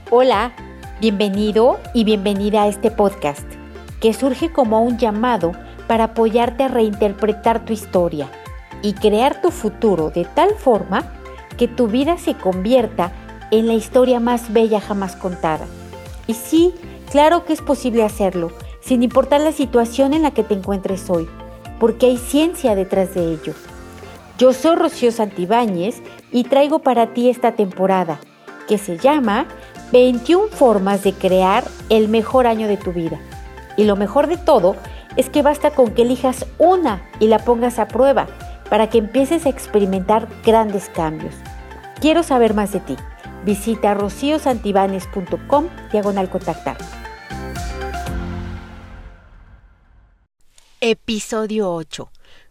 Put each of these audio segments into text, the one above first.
Hola, bienvenido y bienvenida a este podcast, que surge como un llamado para apoyarte a reinterpretar tu historia y crear tu futuro de tal forma que tu vida se convierta en la historia más bella jamás contada. Y sí, claro que es posible hacerlo, sin importar la situación en la que te encuentres hoy, porque hay ciencia detrás de ello. Yo soy Rocío Santibáñez y traigo para ti esta temporada, que se llama 21 formas de crear el mejor año de tu vida. Y lo mejor de todo es que basta con que elijas una y la pongas a prueba para que empieces a experimentar grandes cambios. Quiero saber más de ti. Visita rociosantibanez.com/contactar. Episodio 8.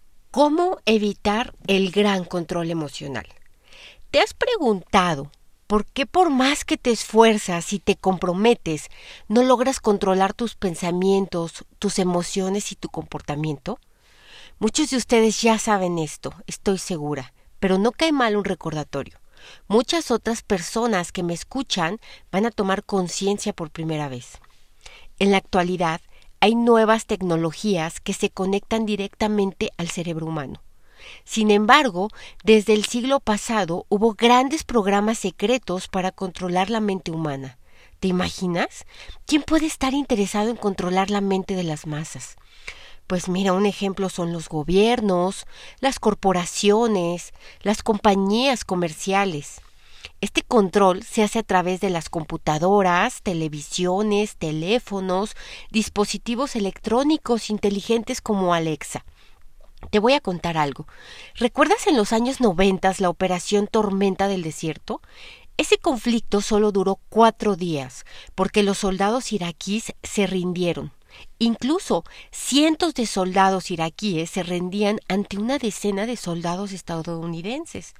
¿Cómo evitar el gran control emocional? ¿Te has preguntado por qué por más que te esfuerzas y te comprometes, no logras controlar tus pensamientos, tus emociones y tu comportamiento? Muchos de ustedes ya saben esto, estoy segura, pero no cae mal un recordatorio. Muchas otras personas que me escuchan van a tomar conciencia por primera vez. En la actualidad, hay nuevas tecnologías que se conectan directamente al cerebro humano. Sin embargo, desde el siglo pasado hubo grandes programas secretos para controlar la mente humana. ¿Te imaginas? ¿Quién puede estar interesado en controlar la mente de las masas? Pues mira, un ejemplo son los gobiernos, las corporaciones, las compañías comerciales. Este control se hace a través de las computadoras, televisiones, teléfonos, dispositivos electrónicos inteligentes como Alexa. Te voy a contar algo. ¿Recuerdas en los años 90 la operación Tormenta del Desierto? Ese conflicto solo duró 4 días, porque los soldados iraquíes se rindieron. Incluso cientos de soldados iraquíes se rendían ante una decena de soldados estadounidenses.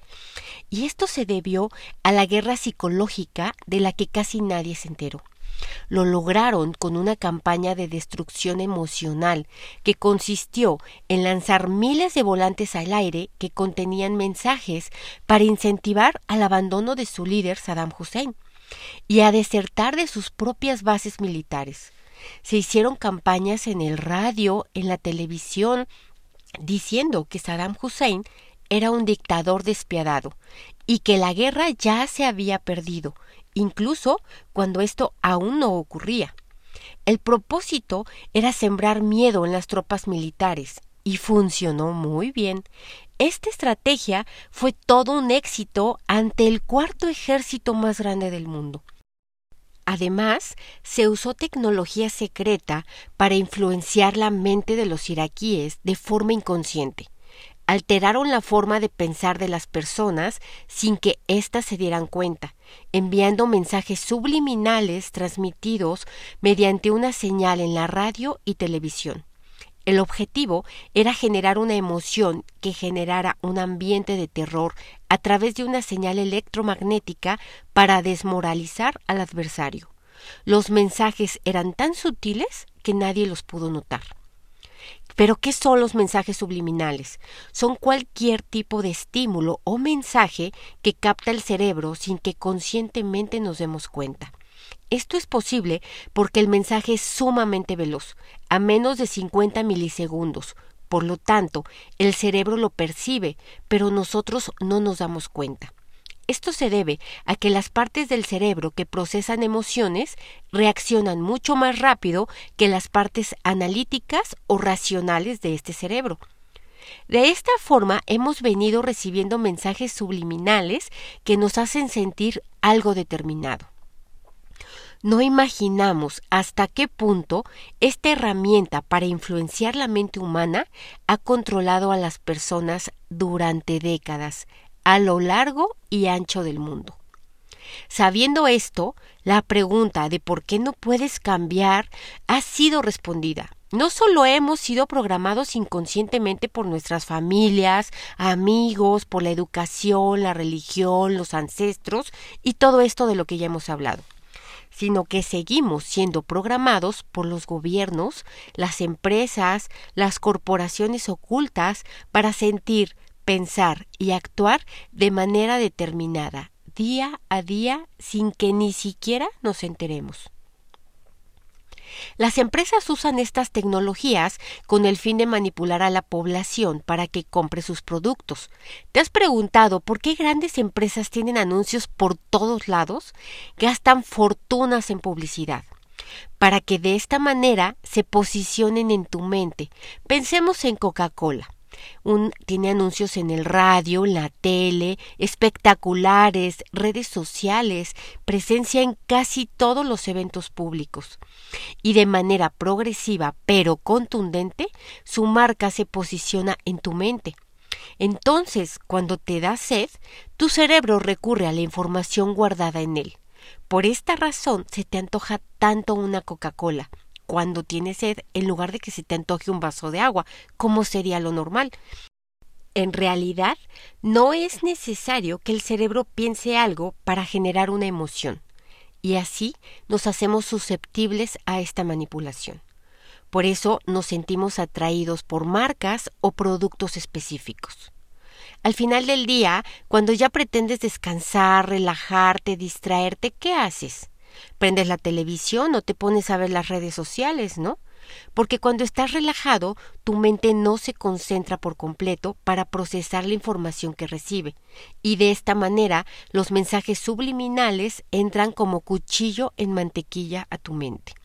Y esto se debió a la guerra psicológica de la que casi nadie se enteró. Lo lograron con una campaña de destrucción emocional que consistió en lanzar miles de volantes al aire que contenían mensajes para incentivar al abandono de su líder Saddam Hussein y a desertar de sus propias bases militares. Se hicieron campañas en el radio, en la televisión, diciendo que Saddam Hussein era un dictador despiadado y que la guerra ya se había perdido, incluso cuando esto aún no ocurría. El propósito era sembrar miedo en las tropas militares y funcionó muy bien. Esta estrategia fue todo un éxito ante el cuarto ejército más grande del mundo. Además, se usó tecnología secreta para influenciar la mente de los iraquíes de forma inconsciente. Alteraron la forma de pensar de las personas sin que éstas se dieran cuenta, enviando mensajes subliminales transmitidos mediante una señal en la radio y televisión. El objetivo era generar una emoción que generara un ambiente de terror a través de una señal electromagnética para desmoralizar al adversario. Los mensajes eran tan sutiles que nadie los pudo notar. ¿Pero qué son los mensajes subliminales? Son cualquier tipo de estímulo o mensaje que capta el cerebro sin que conscientemente nos demos cuenta. Esto es posible porque el mensaje es sumamente veloz, a menos de 50 milisegundos. Por lo tanto, el cerebro lo percibe, pero nosotros no nos damos cuenta. Esto se debe a que las partes del cerebro que procesan emociones reaccionan mucho más rápido que las partes analíticas o racionales de este cerebro. De esta forma hemos venido recibiendo mensajes subliminales que nos hacen sentir algo determinado. No imaginamos hasta qué punto esta herramienta para influenciar la mente humana ha controlado a las personas durante décadas, a lo largo y ancho del mundo. Sabiendo esto, la pregunta de por qué no puedes cambiar ha sido respondida. No solo hemos sido programados inconscientemente por nuestras familias, amigos, por la educación, la religión, los ancestros y todo esto de lo que ya hemos hablado, sino que seguimos siendo programados por los gobiernos, las empresas, las corporaciones ocultas para sentir, pensar y actuar de manera determinada, día a día sin que ni siquiera nos enteremos. Las empresas usan estas tecnologías con el fin de manipular a la población para que compre sus productos. ¿Te has preguntado por qué grandes empresas tienen anuncios por todos lados? Gastan fortunas en publicidad para que de esta manera se posicionen en tu mente. Pensemos en Coca-Cola. Tiene anuncios en el radio, en la tele, espectaculares, redes sociales, presencia en casi todos los eventos públicos. Y de manera progresiva pero contundente, su marca se posiciona en tu mente. Entonces, cuando te da sed, tu cerebro recurre a la información guardada en él. Por esta razón se te antoja tanto una Coca-Cola cuando tienes sed en lugar de que se te antoje un vaso de agua, como sería lo normal. En realidad, no es necesario que el cerebro piense algo para generar una emoción, y así nos hacemos susceptibles a esta manipulación. Por eso nos sentimos atraídos por marcas o productos específicos. Al final del día, cuando ya pretendes descansar, relajarte, distraerte, ¿qué haces? Prendes la televisión o te pones a ver las redes sociales, ¿no? Porque cuando estás relajado, tu mente no se concentra por completo para procesar la información que recibe, y de esta manera los mensajes subliminales entran como cuchillo en mantequilla a tu mente.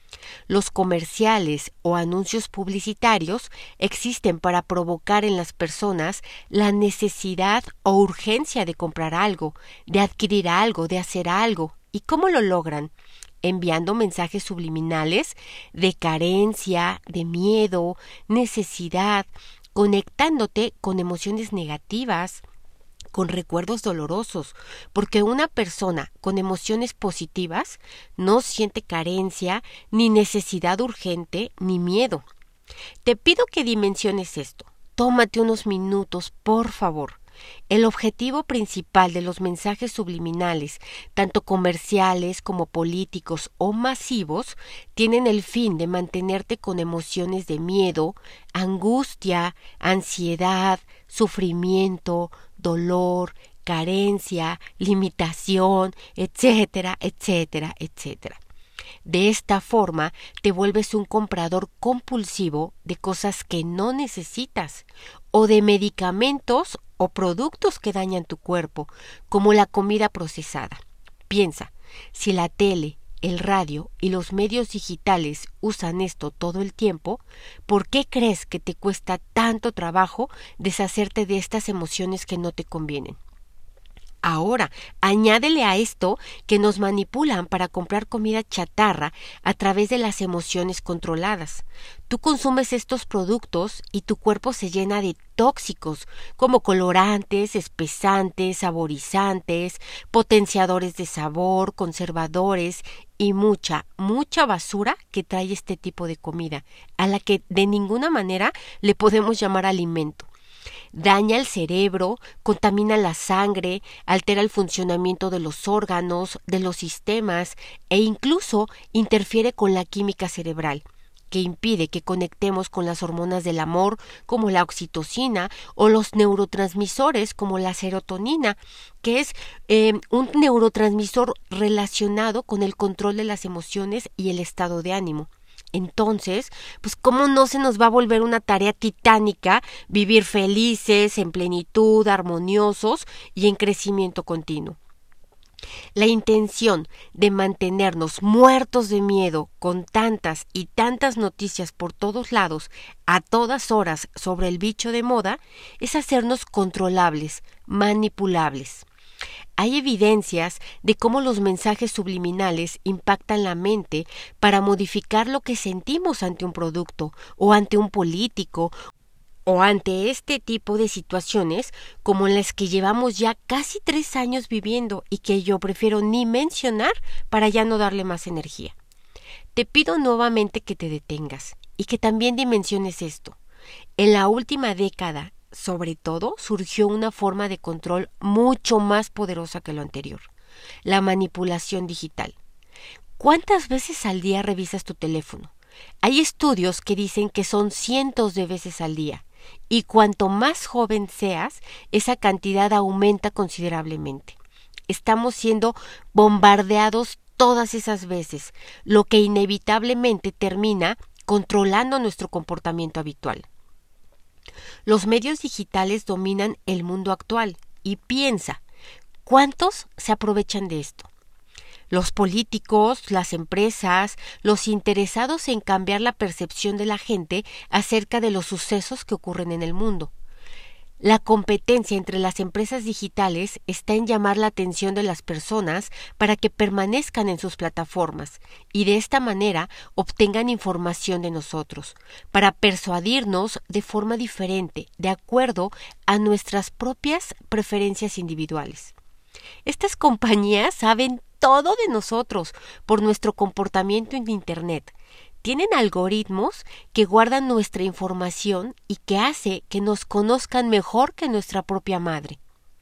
Los comerciales o anuncios publicitarios existen para provocar en las personas la necesidad o urgencia de comprar algo, de adquirir algo, de hacer algo. ¿Y cómo lo logran? Enviando mensajes subliminales de carencia, de miedo, necesidad, conectándote con emociones negativas, con recuerdos dolorosos, porque una persona con emociones positivas no siente carencia, ni necesidad urgente, ni miedo. Te pido que dimensiones esto. Tómate unos minutos, por favor. El objetivo principal de los mensajes subliminales, tanto comerciales como políticos o masivos, tienen el fin de mantenerte con emociones de miedo, angustia, ansiedad, sufrimiento, dolor, carencia, limitación, etcétera, etcétera, etcétera. De esta forma te vuelves un comprador compulsivo de cosas que no necesitas, o de medicamentos o productos que dañan tu cuerpo, como la comida procesada. Piensa, si la tele, el radio y los medios digitales usan esto todo el tiempo, ¿por qué crees que te cuesta tanto trabajo deshacerte de estas emociones que no te convienen? Ahora, añádele a esto que nos manipulan para comprar comida chatarra a través de las emociones controladas. Tú consumes estos productos y tu cuerpo se llena de tóxicos como colorantes, espesantes, saborizantes, potenciadores de sabor, conservadores y mucha basura que trae este tipo de comida, a la que de ninguna manera le podemos llamar alimento. Daña el cerebro, contamina la sangre, altera el funcionamiento de los órganos, de los sistemas e incluso interfiere con la química cerebral, que impide que conectemos con las hormonas del amor como la oxitocina o los neurotransmisores como la serotonina, que es un neurotransmisor relacionado con el control de las emociones y el estado de ánimo. Entonces, pues ¿cómo no se nos va a volver una tarea titánica vivir felices, en plenitud, armoniosos y en crecimiento continuo? La intención de mantenernos muertos de miedo con tantas y tantas noticias por todos lados, a todas horas sobre el bicho de moda, es hacernos controlables, manipulables. Hay evidencias de cómo los mensajes subliminales impactan la mente para modificar lo que sentimos ante un producto o ante un político o ante este tipo de situaciones como las que llevamos ya casi 3 años viviendo y que yo prefiero ni mencionar para ya no darle más energía. Te pido nuevamente que te detengas y que también dimensiones esto. En la última década, sobre todo, surgió una forma de control mucho más poderosa que lo anterior: la manipulación digital. ¿Cuántas veces al día revisas tu teléfono? Hay estudios que dicen que son cientos de veces al día, y cuanto más joven seas, esa cantidad aumenta considerablemente. estamos siendo bombardeados todas esas veces, lo que inevitablemente termina controlando nuestro comportamiento habitual. Los medios digitales dominan el mundo actual y piensa, ¿cuántos se aprovechan de esto? Los políticos, las empresas, los interesados en cambiar la percepción de la gente acerca de los sucesos que ocurren en el mundo. La competencia entre las empresas digitales está en llamar la atención de las personas para que permanezcan en sus plataformas y de esta manera obtengan información de nosotros, para persuadirnos de forma diferente, de acuerdo a nuestras propias preferencias individuales. Estas compañías saben todo de nosotros por nuestro comportamiento en Internet. Tienen algoritmos que guardan nuestra información y que hace que nos conozcan mejor que nuestra propia madre.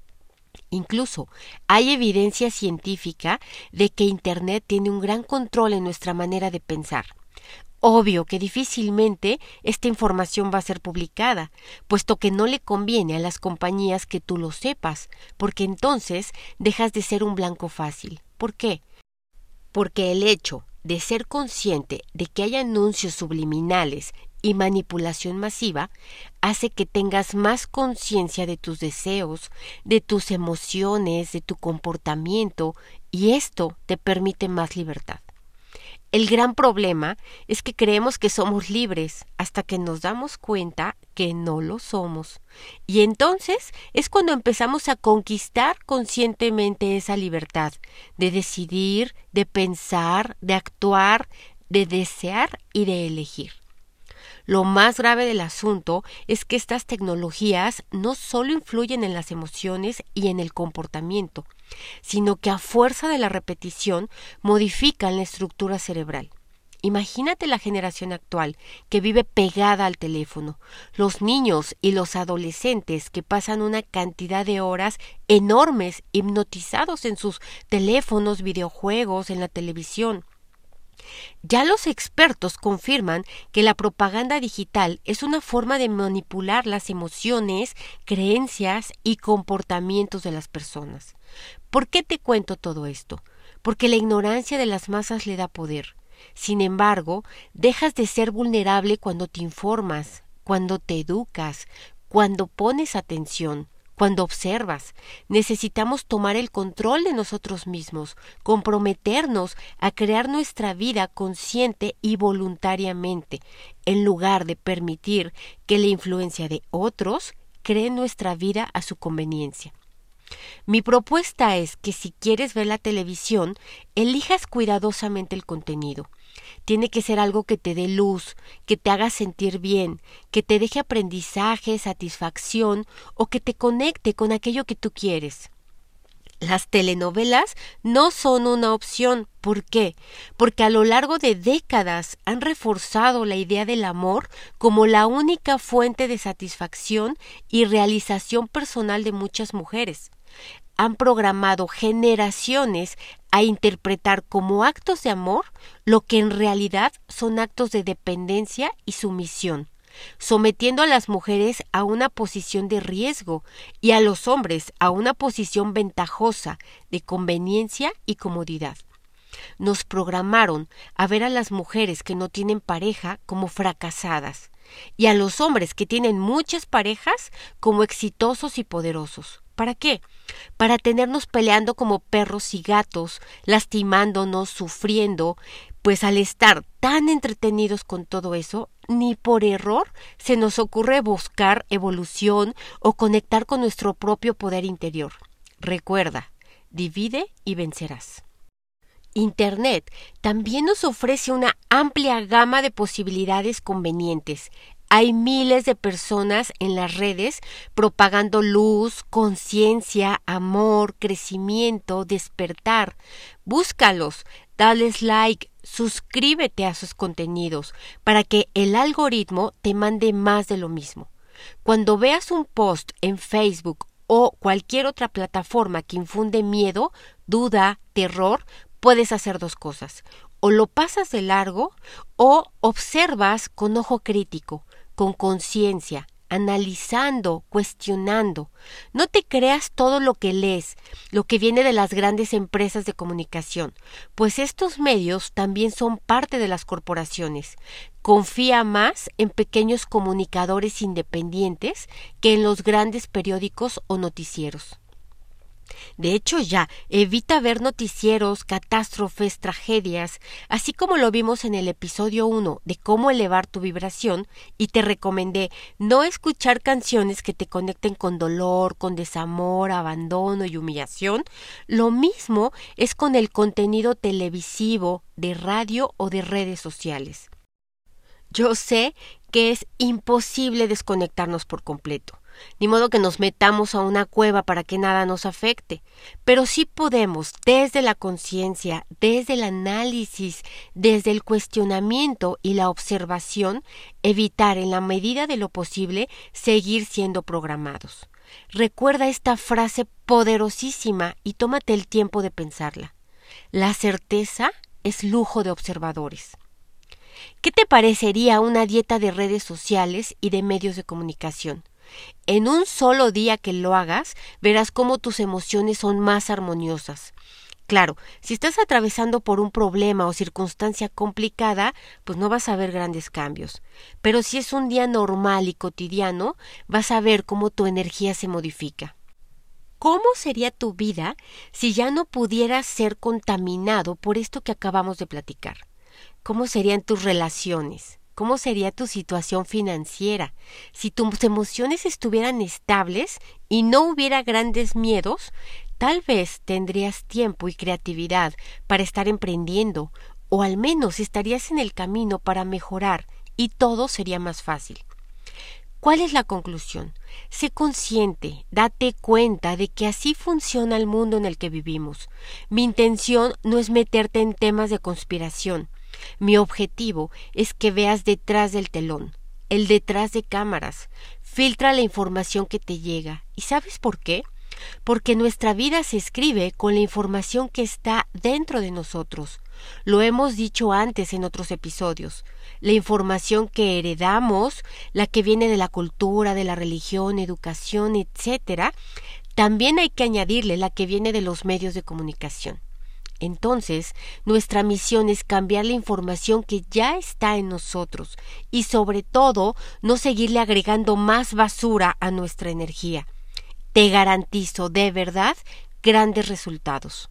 Incluso hay evidencia científica de que Internet tiene un gran control en nuestra manera de pensar. Obvio que difícilmente esta información va a ser publicada, puesto que no le conviene a las compañías que tú lo sepas, porque entonces dejas de ser un blanco fácil. ¿Por qué? Porque el hecho de ser consciente de que hay anuncios subliminales y manipulación masiva hace que tengas más conciencia de tus deseos, de tus emociones, de tu comportamiento, y esto te permite más libertad. El gran problema es que creemos que somos libres hasta que nos damos cuenta que no lo somos. Y entonces es cuando empezamos a conquistar conscientemente esa libertad de decidir, de pensar, de actuar, de desear y de elegir. Lo más grave del asunto es que estas tecnologías no solo influyen en las emociones y en el comportamiento, sino que a fuerza de la repetición modifican la estructura cerebral. Imagínate la generación actual que vive pegada al teléfono, los niños y los adolescentes que pasan una cantidad de horas enormes hipnotizados en sus teléfonos, videojuegos, en la televisión. Ya los expertos confirman que la propaganda digital es una forma de manipular las emociones, creencias y comportamientos de las personas. ¿Por qué te cuento todo esto? Porque la ignorancia de las masas le da poder. Sin embargo, dejas de ser vulnerable cuando te informas, cuando te educas, cuando pones atención, cuando observas. Necesitamos tomar el control de nosotros mismos, comprometernos a crear nuestra vida consciente y voluntariamente, en lugar de permitir que la influencia de otros cree nuestra vida a su conveniencia. Mi propuesta es que si quieres ver la televisión, elijas cuidadosamente el contenido. Tiene que ser algo que te dé luz, que te haga sentir bien, que te deje aprendizaje, satisfacción o que te conecte con aquello que tú quieres. Las telenovelas no son una opción. ¿Por qué? Porque a lo largo de décadas han reforzado la idea del amor como la única fuente de satisfacción y realización personal de muchas mujeres. Han programado generaciones a interpretar como actos de amor lo que en realidad son actos de dependencia y sumisión, sometiendo a las mujeres a una posición de riesgo y a los hombres a una posición ventajosa de conveniencia y comodidad. Nos programaron a ver a las mujeres que no tienen pareja como fracasadas y a los hombres que tienen muchas parejas como exitosos y poderosos. ¿Para qué? Para tenernos peleando como perros y gatos, lastimándonos, sufriendo, pues al estar tan entretenidos con todo eso, ni por error se nos ocurre buscar evolución o conectar con nuestro propio poder interior. Recuerda, divide y vencerás. Internet también nos ofrece una amplia gama de posibilidades convenientes. Hay miles de personas en las redes propagando luz, conciencia, amor, crecimiento, despertar. Búscalos, dales like, suscríbete a sus contenidos para que el algoritmo te mande más de lo mismo. Cuando veas un post en Facebook o cualquier otra plataforma que infunde miedo, duda, terror, puedes hacer dos cosas. O lo pasas de largo o observas con ojo crítico, con conciencia, analizando, cuestionando. No te creas todo lo que lees, lo que viene de las grandes empresas de comunicación, pues estos medios también son parte de las corporaciones. Confía más en pequeños comunicadores independientes que en los grandes periódicos o noticieros. De hecho, ya, evita ver noticieros, catástrofes, tragedias, así como lo vimos en el episodio 1 de cómo elevar tu vibración, y te recomendé no escuchar canciones que te conecten con dolor, con desamor, abandono y humillación. Lo mismo es con el contenido televisivo, de radio o de redes sociales. Yo sé que es imposible desconectarnos por completo. Ni modo que nos metamos a una cueva para que nada nos afecte, pero sí podemos, desde la conciencia, desde el análisis, desde el cuestionamiento y la observación, evitar en la medida de lo posible seguir siendo programados. Recuerda esta frase poderosísima y tómate el tiempo de pensarla. La certeza es lujo de observadores. ¿Qué te parecería una dieta de redes sociales y de medios de comunicación? En un solo día que lo hagas, verás cómo tus emociones son más armoniosas. Claro, si estás atravesando por un problema o circunstancia complicada, pues no vas a ver grandes cambios. Pero si es un día normal y cotidiano, vas a ver cómo tu energía se modifica. ¿Cómo sería tu vida si ya no pudieras ser contaminado por esto que acabamos de platicar? ¿Cómo serían tus relaciones? ¿Cómo sería tu situación financiera? Si tus emociones estuvieran estables y no hubiera grandes miedos, tal vez tendrías tiempo y creatividad para estar emprendiendo, o al menos estarías en el camino para mejorar y todo sería más fácil. ¿Cuál es la conclusión? Sé consciente, date cuenta de que así funciona el mundo en el que vivimos. Mi intención no es meterte en temas de conspiración. Mi objetivo es que veas detrás del telón, el detrás de cámaras. Filtra la información que te llega. ¿Y sabes por qué? Porque nuestra vida se escribe con la información que está dentro de nosotros. Lo hemos dicho antes en otros episodios. La información que heredamos, la que viene de la cultura, de la religión, educación, etcétera, también hay que añadirle la que viene de los medios de comunicación. Entonces, nuestra misión es cambiar la información que ya está en nosotros y, sobre todo, no seguirle agregando más basura a nuestra energía. Te garantizo, de verdad, grandes resultados.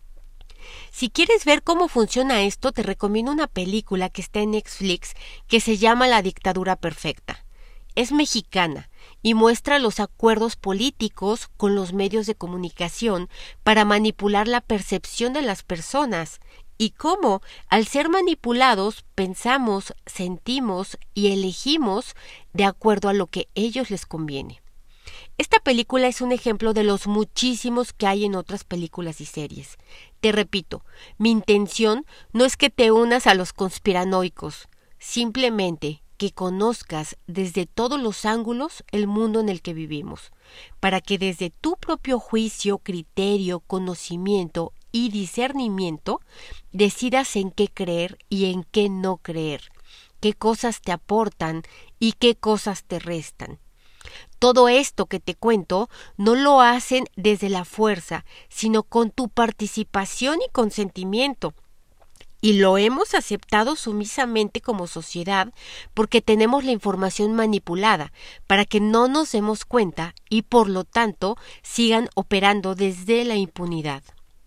Si quieres ver cómo funciona esto, te recomiendo una película que está en Netflix que se llama La dictadura perfecta. Es mexicana y muestra los acuerdos políticos con los medios de comunicación para manipular la percepción de las personas y cómo, al ser manipulados, pensamos, sentimos y elegimos de acuerdo a lo que a ellos les conviene. Esta película es un ejemplo de los muchísimos que hay en otras películas y series. Te repito, mi intención no es que te unas a los conspiranoicos, simplemente que conozcas desde todos los ángulos el mundo en el que vivimos, para que desde tu propio juicio, criterio, conocimiento y discernimiento decidas en qué creer y en qué no creer, qué cosas te aportan y qué cosas te restan. Todo esto que te cuento no lo hacen desde la fuerza, sino con tu participación y consentimiento. Y lo hemos aceptado sumisamente como sociedad porque tenemos la información manipulada para que no nos demos cuenta y por lo tanto sigan operando desde la impunidad.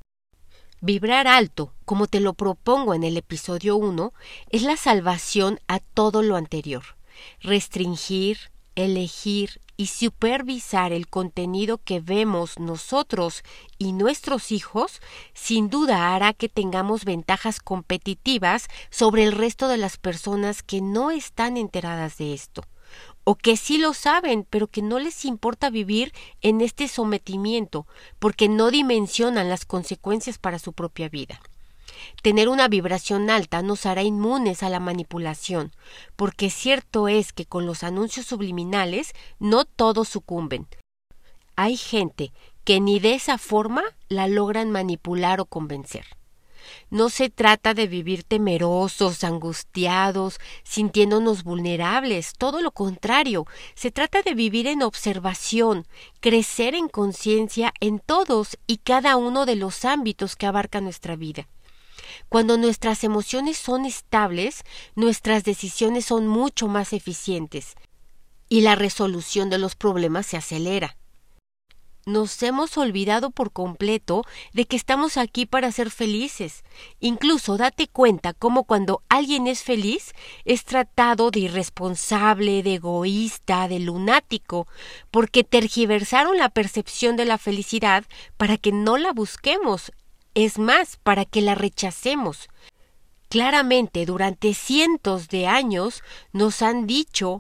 Vibrar alto, como te lo propongo en el episodio 1, es la salvación a todo lo anterior. Restringir, elegir y supervisar el contenido que vemos nosotros y nuestros hijos, sin duda hará que tengamos ventajas competitivas sobre el resto de las personas que no están enteradas de esto, o que sí lo saben, pero que no les importa vivir en este sometimiento, porque no dimensionan las consecuencias para su propia vida. Tener una vibración alta nos hará inmunes a la manipulación, porque cierto es que con los anuncios subliminales no todos sucumben. Hay gente que ni de esa forma la logran manipular o convencer. No se trata de vivir temerosos, angustiados, sintiéndonos vulnerables, todo lo contrario. Se trata de vivir en observación, crecer en conciencia en todos y cada uno de los ámbitos que abarca nuestra vida. Cuando nuestras emociones son estables, nuestras decisiones son mucho más eficientes y la resolución de los problemas se acelera. Nos hemos olvidado por completo de que estamos aquí para ser felices. Incluso date cuenta cómo cuando alguien es feliz es tratado de irresponsable, de egoísta, de lunático, porque tergiversaron la percepción de la felicidad para que no la busquemos, es más, para que la rechacemos. Claramente, durante cientos de años nos han dicho: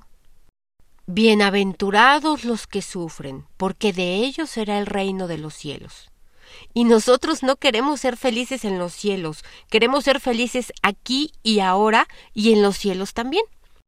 bienaventurados los que sufren, porque de ellos será el reino de los cielos. Y nosotros no queremos ser felices en los cielos, queremos ser felices aquí y ahora y en los cielos también.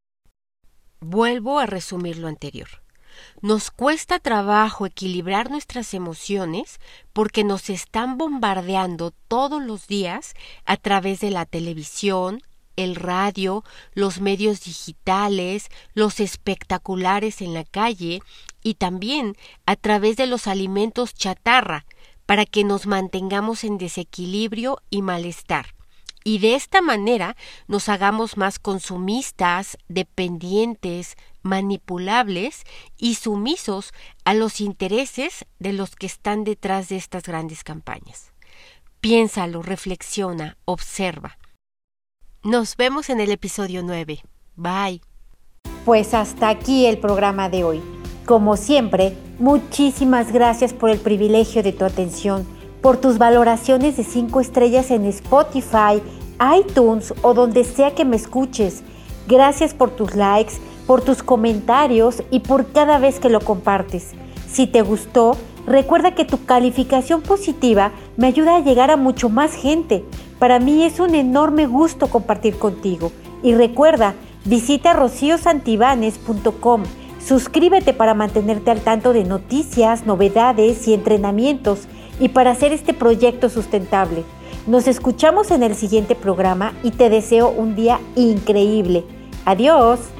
Vuelvo a resumir lo anterior. Nos cuesta trabajo equilibrar nuestras emociones porque nos están bombardeando todos los días a través de la televisión, el radio, los medios digitales, los espectaculares en la calle y también a través de los alimentos chatarra para que nos mantengamos en desequilibrio y malestar. Y de esta manera nos hagamos más consumistas, dependientes, manipulables y sumisos a los intereses de los que están detrás de estas grandes campañas. Piénsalo, reflexiona, observa. Nos vemos en el episodio 9. Bye. Pues hasta aquí el programa de hoy. Como siempre, muchísimas gracias por el privilegio de tu atención, por tus valoraciones de 5 estrellas en Spotify, iTunes o donde sea que me escuches. Gracias por tus likes, por tus comentarios y por cada vez que lo compartes. Si te gustó, recuerda que tu calificación positiva me ayuda a llegar a mucho más gente. Para mí es un enorme gusto compartir contigo. Y recuerda, visita rociosantibanes.com. Suscríbete para mantenerte al tanto de noticias, novedades y entrenamientos y para hacer este proyecto sustentable. Nos escuchamos en el siguiente programa y te deseo un día increíble. Adiós.